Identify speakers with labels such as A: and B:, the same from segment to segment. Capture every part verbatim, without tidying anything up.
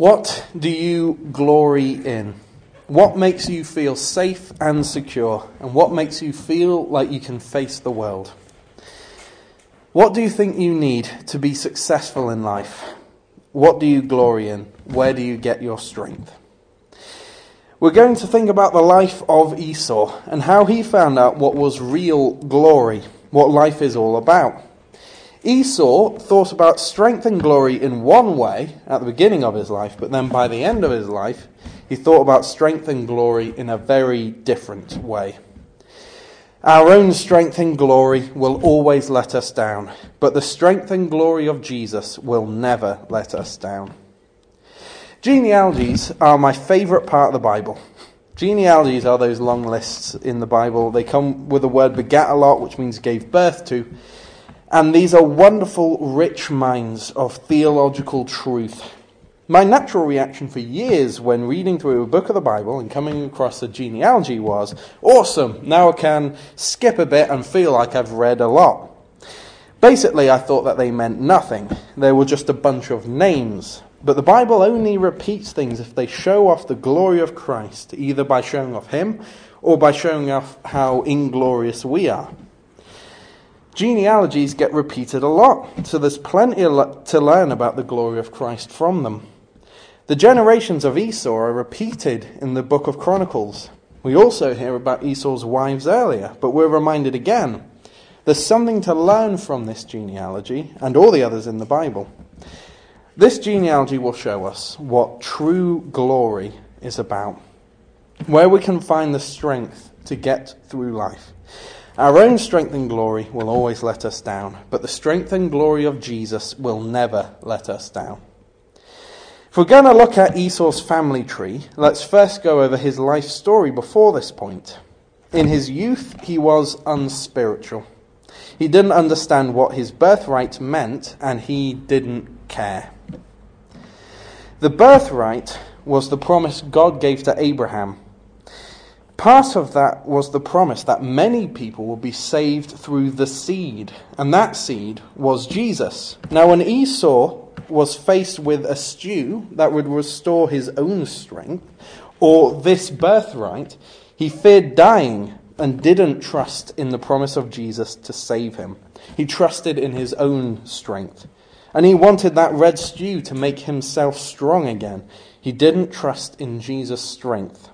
A: What do you glory in? What makes you feel safe and secure? And what makes you feel like you can face the world? What do you think you need to be successful in life? What do you glory in? Where do you get your strength? We're going to think about the life of Esau and how he found out what was real glory, what life is all about. Esau thought about strength and glory in one way at the beginning of his life, but then by the end of his life, he thought about strength and glory in a very different way. Our own strength and glory will always let us down, but the strength and glory of Jesus will never let us down. Genealogies are my favourite part of the Bible. Genealogies are those long lists in the Bible. They come with the word begat a lot, which means gave birth to. And these are wonderful, rich mines of theological truth. My natural reaction for years when reading through a book of the Bible and coming across a genealogy was, awesome, now I can skip a bit and feel like I've read a lot. Basically, I thought that they meant nothing. They were just a bunch of names. But the Bible only repeats things if they show off the glory of Christ, either by showing off him or by showing off how inglorious we are. Genealogies get repeated a lot, so there's plenty to learn about the glory of Christ from them. The generations of Esau are repeated in the book of Chronicles. We also hear about Esau's wives earlier, but we're reminded again, there's something to learn from this genealogy and all the others in the Bible. This genealogy will show us what true glory is about, where we can find the strength to get through life. Our own strength and glory will always let us down, but the strength and glory of Jesus will never let us down. If we're going to look at Esau's family tree, let's first go over his life story before this point. In his youth, he was unspiritual. He didn't understand what his birthright meant, and he didn't care. The birthright was the promise God gave to Abraham. Part of that was the promise that many people will be saved through the seed, and that seed was Jesus. Now, when Esau was faced with a stew that would restore his own strength, or this birthright, he feared dying and didn't trust in the promise of Jesus to save him. He trusted in his own strength. And he wanted that red stew to make himself strong again. He didn't trust in Jesus' strength.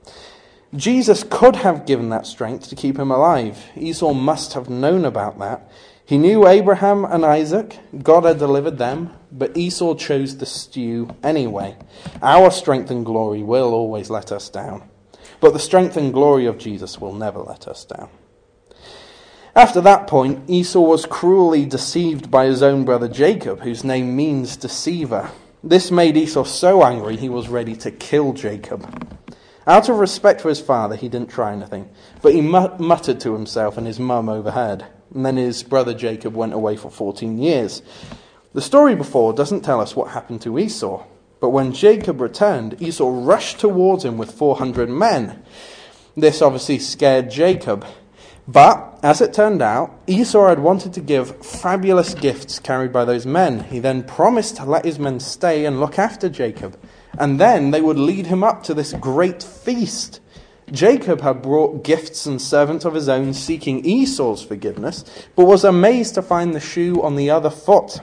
A: Jesus could have given that strength to keep him alive. Esau must have known about that. He knew Abraham and Isaac. God had delivered them, but Esau chose the stew anyway. Our strength and glory will always let us down, but the strength and glory of Jesus will never let us down. After that point, Esau was cruelly deceived by his own brother Jacob, whose name means deceiver. This made Esau so angry he was ready to kill Jacob. Out of respect for his father, he didn't try anything, but he muttered to himself, and his mum overheard. And then his brother Jacob went away for fourteen years. The story before doesn't tell us what happened to Esau, but when Jacob returned, Esau rushed towards him with four hundred men. This obviously scared Jacob. But, as it turned out, Esau had wanted to give fabulous gifts carried by those men. He then promised to let his men stay and look after Jacob, and then they would lead him up to this great feast. Jacob had brought gifts and servants of his own, seeking Esau's forgiveness, but was amazed to find the shoe on the other foot.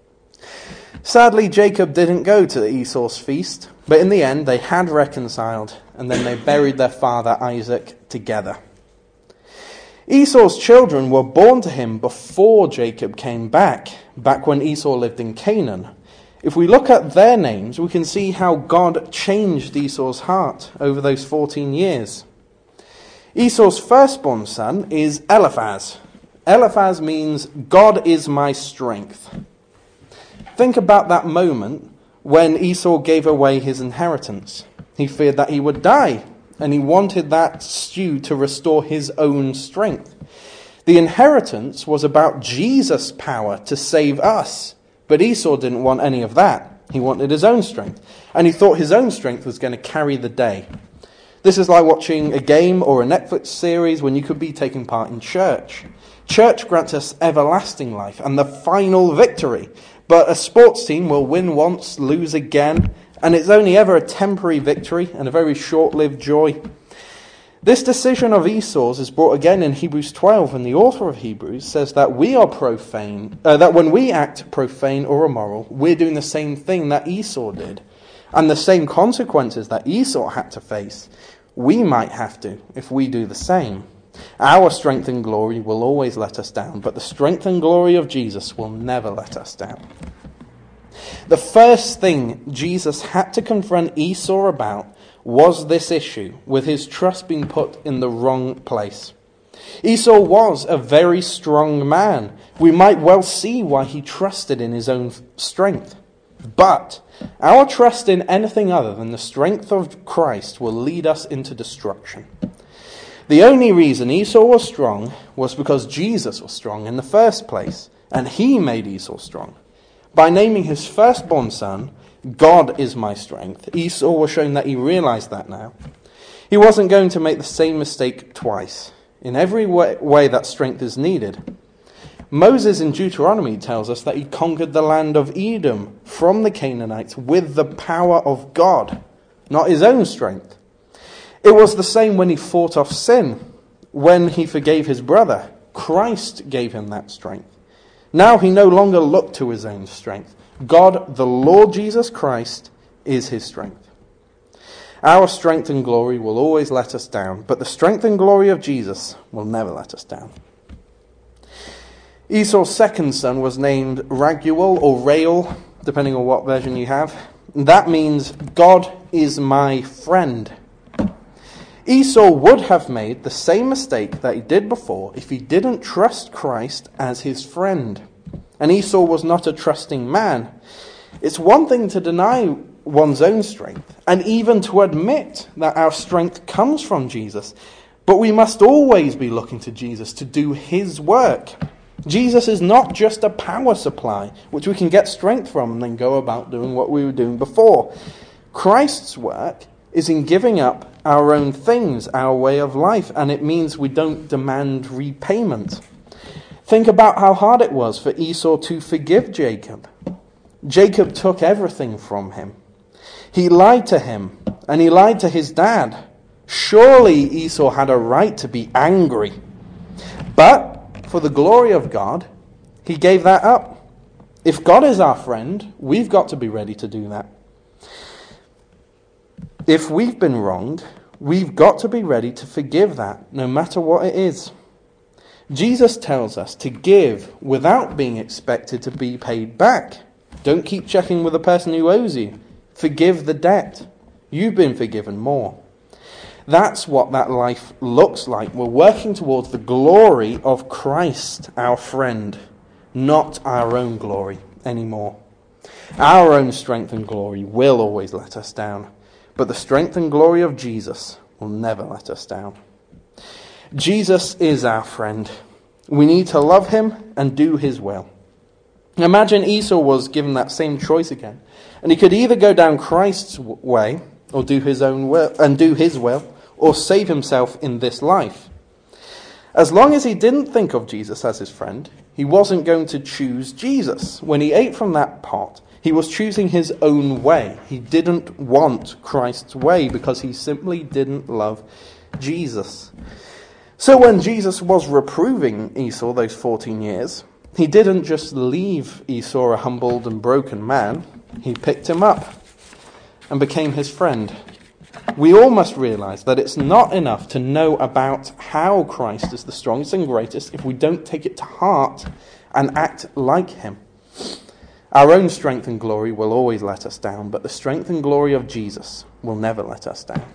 A: Sadly, Jacob didn't go to Esau's feast, but in the end they had reconciled, and then they buried their father Isaac together. Esau's children were born to him before Jacob came back, back when Esau lived in Canaan. If we look at their names, we can see how God changed Esau's heart over those fourteen years. Esau's firstborn son is Eliphaz. Eliphaz means God is my strength. Think about that moment when Esau gave away his inheritance. He feared that he would die, and he wanted that stew to restore his own strength. The inheritance was about Jesus' power to save us, but Esau didn't want any of that. He wanted his own strength, and he thought his own strength was going to carry the day. This is like watching a game or a Netflix series when you could be taking part in church. Church grants us everlasting life and the final victory, but a sports team will win once, lose again, and it's only ever a temporary victory and a very short-lived joy. This decision of Esau's is brought again in Hebrews twelve, and the author of Hebrews says that we are profane, uh, that when we act profane or immoral, we're doing the same thing that Esau did. And the same consequences that Esau had to face, we might have to if we do the same. Our strength and glory will always let us down, but the strength and glory of Jesus will never let us down. The first thing Jesus had to confront Esau about was this issue with his trust being put in the wrong place. Esau was a very strong man. We might well see why he trusted in his own strength. But our trust in anything other than the strength of Christ will lead us into destruction. The only reason Esau was strong was because Jesus was strong in the first place, and he made Esau strong. By naming his firstborn son, God is my strength, Esau was showing that he realized that now. He wasn't going to make the same mistake twice. In every way, way that strength is needed. Moses in Deuteronomy tells us that he conquered the land of Edom from the Canaanites with the power of God, not his own strength. It was the same when he fought off sin, when he forgave his brother. Christ gave him that strength. Now he no longer looked to his own strength. God, the Lord Jesus Christ, is his strength. Our strength and glory will always let us down, but the strength and glory of Jesus will never let us down. Esau's second son was named Raguel or Rael, depending on what version you have. That means God is my friend. Esau would have made the same mistake that he did before if he didn't trust Christ as his friend. And Esau was not a trusting man. It's one thing to deny one's own strength, and even to admit that our strength comes from Jesus. But we must always be looking to Jesus to do his work. Jesus is not just a power supply, which we can get strength from and then go about doing what we were doing before. Christ's work is in giving up our own things, our way of life, and it means we don't demand repayment. Think about how hard it was for Esau to forgive Jacob. Jacob took everything from him. He lied to him, and he lied to his dad. Surely Esau had a right to be angry. But for the glory of God, he gave that up. If God is our friend, we've got to be ready to do that. If we've been wronged, we've got to be ready to forgive that, no matter what it is. Jesus tells us to give without being expected to be paid back. Don't keep checking with the person who owes you. Forgive the debt. You've been forgiven more. That's what that life looks like. We're working towards the glory of Christ, our friend, not our own glory anymore. Our own strength and glory will always let us down, but the strength and glory of Jesus will never let us down. Jesus is our friend. We need to love him and do his will. Imagine Esau was given that same choice again, and he could either go down Christ's way or do his own will and do his will, or save himself in this life. As long as he didn't think of Jesus as his friend, he wasn't going to choose Jesus. When he ate from that pot, he was choosing his own way. He didn't want Christ's way because he simply didn't love Jesus. So when Jesus was reproving Esau those fourteen years, he didn't just leave Esau a humbled and broken man. He picked him up and became his friend. We all must realize that it's not enough to know about how Christ is the strongest and greatest if we don't take it to heart and act like him. Our own strength and glory will always let us down, but the strength and glory of Jesus will never let us down.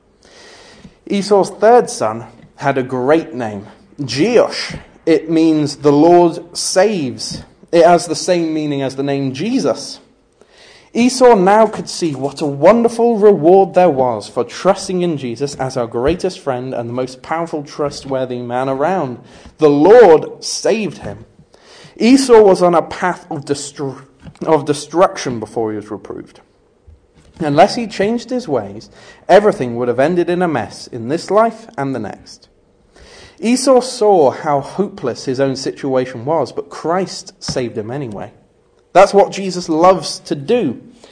A: Esau's third son had a great name, Jeush. It means the Lord saves. It has the same meaning as the name Jesus. Esau now could see what a wonderful reward there was for trusting in Jesus as our greatest friend and the most powerful, trustworthy man around. The Lord saved him. Esau was on a path of, destru- of destruction before he was reproved. Unless he changed his ways, everything would have ended in a mess in this life and the next. Esau saw how hopeless his own situation was, but Christ saved him anyway. That's what Jesus loves to do.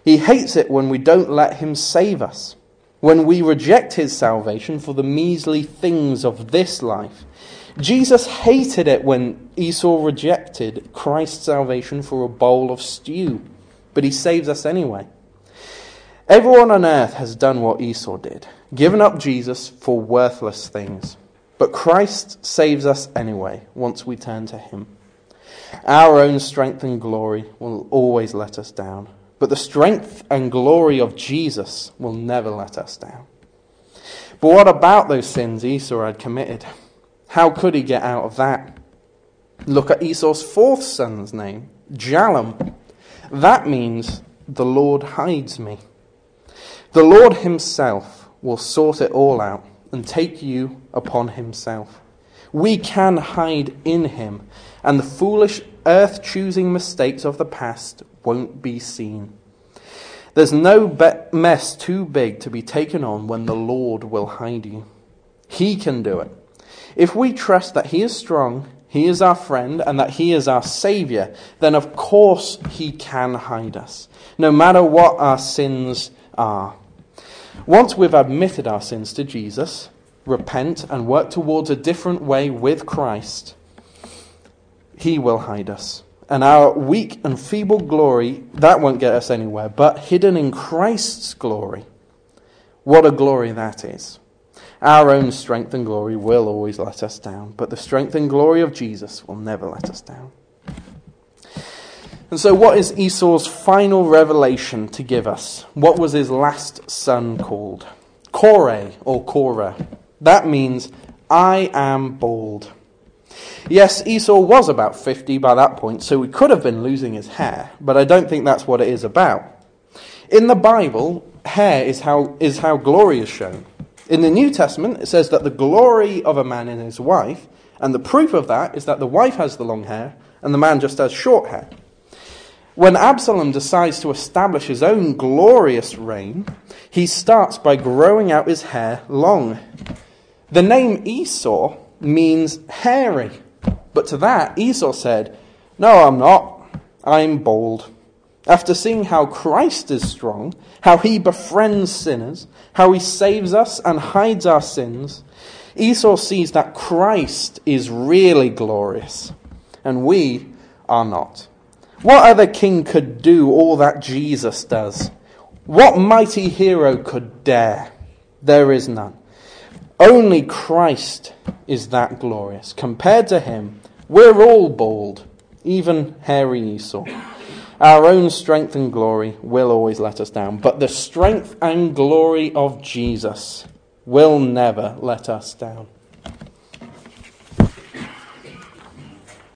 A: He hates it when we don't let him save us, when we reject his salvation for the measly things of this life. Jesus hated it when Esau rejected Christ's salvation for a bowl of stew, but he saves us anyway. Everyone on earth has done what Esau did, given up Jesus for worthless things. But Christ saves us anyway, once we turn to him. Our own strength and glory will always let us down, but the strength and glory of Jesus will never let us down. But what about those sins Esau had committed? How could he get out of that? Look at Esau's fourth son's name, Jalem. That means the Lord hides me. The Lord himself will sort it all out and take you upon himself. We can hide in him, and the foolish earth-choosing mistakes of the past won't be seen. There's no be- mess too big to be taken on when the Lord will hide you. He can do it. If we trust that he is strong, he is our friend, and that he is our Saviour, then of course he can hide us, no matter what our sins are. Once we've admitted our sins to Jesus, repent and work towards a different way with Christ, he will hide us. And our weak and feeble glory, that won't get us anywhere, but hidden in Christ's glory. What a glory that is. Our own strength and glory will always let us down, but the strength and glory of Jesus will never let us down. And so what is Esau's final revelation to give us? What was his last son called? Korah or Korah. That means, I am bald. Yes, Esau was about fifty by that point, so he could have been losing his hair, but I don't think that's what it is about. In the Bible, hair is how, is how glory is shown. In the New Testament, it says that the glory of a man in his wife, and the proof of that is that the wife has the long hair, and the man just has short hair. When Absalom decides to establish his own glorious reign, he starts by growing out his hair long. The name Esau means hairy, but to that Esau said, "No, I'm not. I'm bald." After seeing how Christ is strong, how he befriends sinners, how he saves us and hides our sins, Esau sees that Christ is really glorious, and we are not. What other king could do all that Jesus does? What mighty hero could dare? There is none. Only Christ is that glorious. Compared to him, we're all bald, even hairy Esau. Our own strength and glory will always let us down, but the strength and glory of Jesus will never let us down.